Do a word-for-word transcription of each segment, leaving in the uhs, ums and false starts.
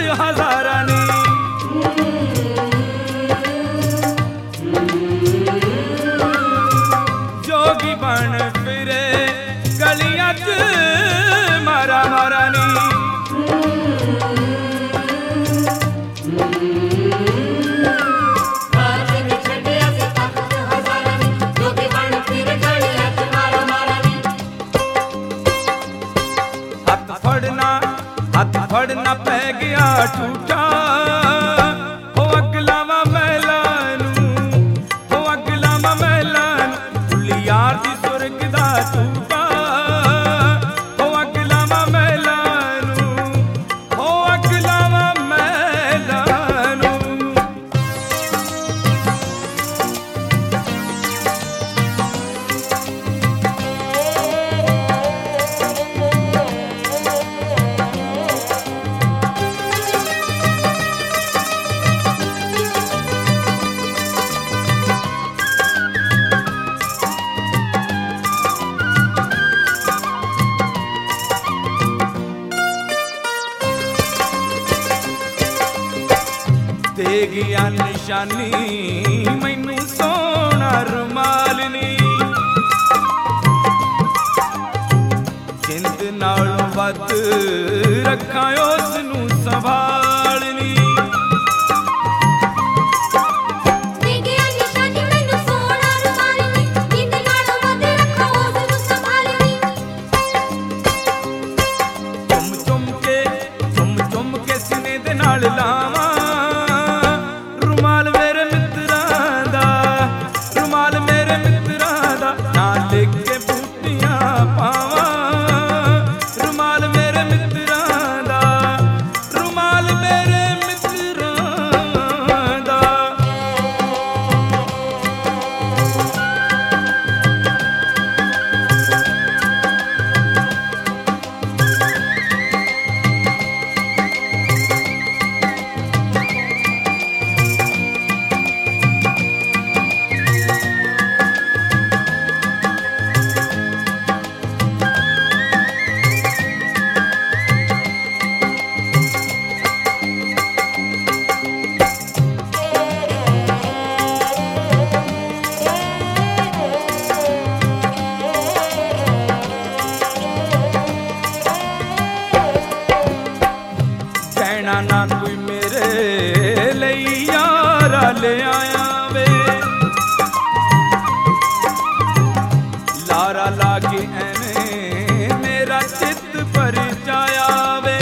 हजारानी। जोगी बन फिरे गलियां च मारा मारानी। हाथ फड़ना हाथ फड़ना पै गया झूठा, हो अगलावा मैलानू, हो अगलावा मैलानू भुली यार दी सुरग दा झूठा, हो अगलावा मैलानू, हो अगलावा मैलानू। दे गया निशानी मैनू सोना रुमालनी, जिंद नालों वध रखा उसनू संभालनी। चुम चुम के चुम चुम के सीने दे नाल लावां रुमाल मेरे मित्रां दा, रुमाल मेरे मित्रां दा ना लिख के बूटियां पावां, रुमाल मेरे मित्रां दा, रुमाल मेरे मित्रां दा। कहना ना कोई मेरे लिए यारा ले आया वे, लारा लागे एवें मेरा चित पर जाया वे।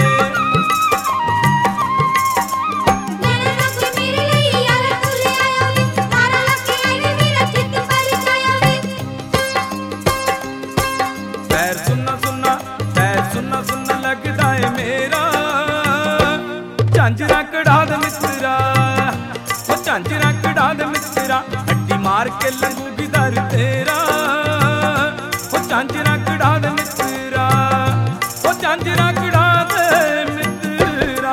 पैर सुनना सुनना पैर सुनना सुनना लगदा है मेरा, झांझरा कढ़ा दे मित्रा, ओ झांझरा कढ़ा दे मित्रा, हड्डी मार के लंगूगी दर तेरा, ओ झांझरा कढ़ा दे मित्रा, ओ झांझरा कढ़ा दे मित्रा।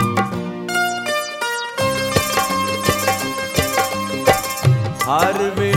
हर वे